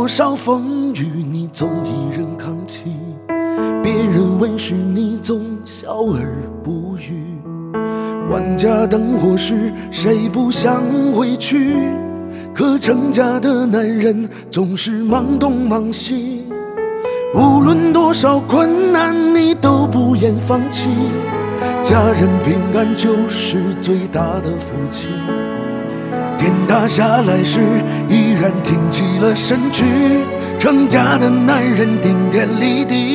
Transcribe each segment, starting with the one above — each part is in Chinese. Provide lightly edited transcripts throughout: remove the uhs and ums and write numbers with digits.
多少风雨，你总一人扛起；别人问时，你总笑而不语。万家灯火时，谁不想回去？可成家的男人总是忙东忙西，无论多少困难，你都不言放弃。家人平安就是最大的福气。天塌下来时，依然挺起了身躯。成家的男人顶天立地。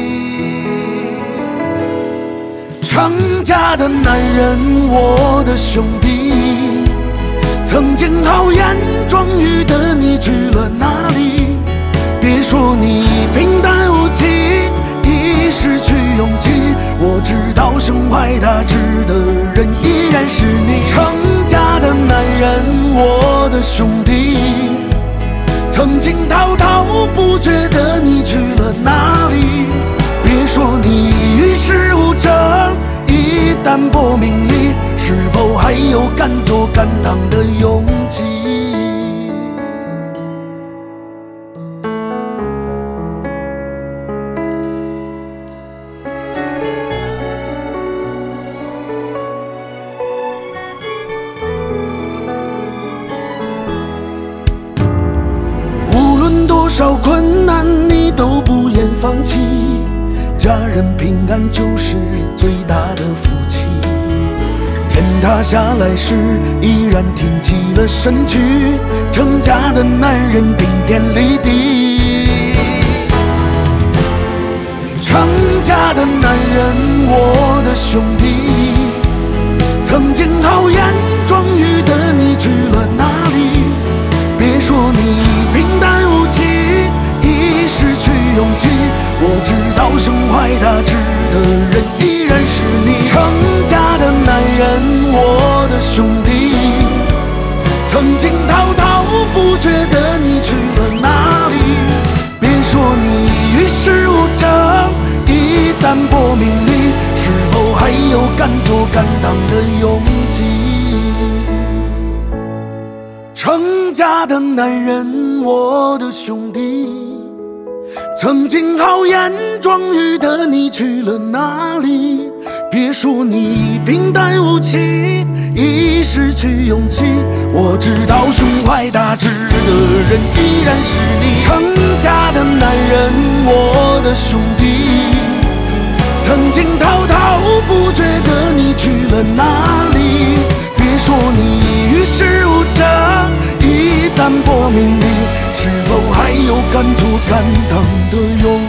成家的男人，我的兄弟，曾经豪言壮语的你去了哪里？别说你平淡无奇，已失去勇气。我知道身怀大志的人依然是你。成家的男人，我的兄弟，曾经滔滔不绝的你去了哪里？别说你与世无争，一旦破名利，是否还有敢做敢当的勇气？无论多少困难，你都不言放弃。家人平安就是最大的福气。天塌下来时，依然挺起了身躯。成家的男人顶天立地。成家的男人，我的兄弟，曾经豪言壮语的你去了哪里？别说你平淡无奇，已失去勇气。我知道身怀大志的人依然是你。成家的男人，我的兄弟，曾经滔滔不绝的你去了哪里？别说你与世无争，一旦破名利，是否还有敢做敢当的勇气？成家的男人，我的兄弟，曾经豪言壮语的你去了哪里？别说你平淡无奇，已失去勇气。我知道胸怀大志的人依然是你。成家的男人，我的兄弟，曾经滔滔不绝的你去了哪里？别说你与世无争，一旦破名利，是否还有敢做敢当的勇气？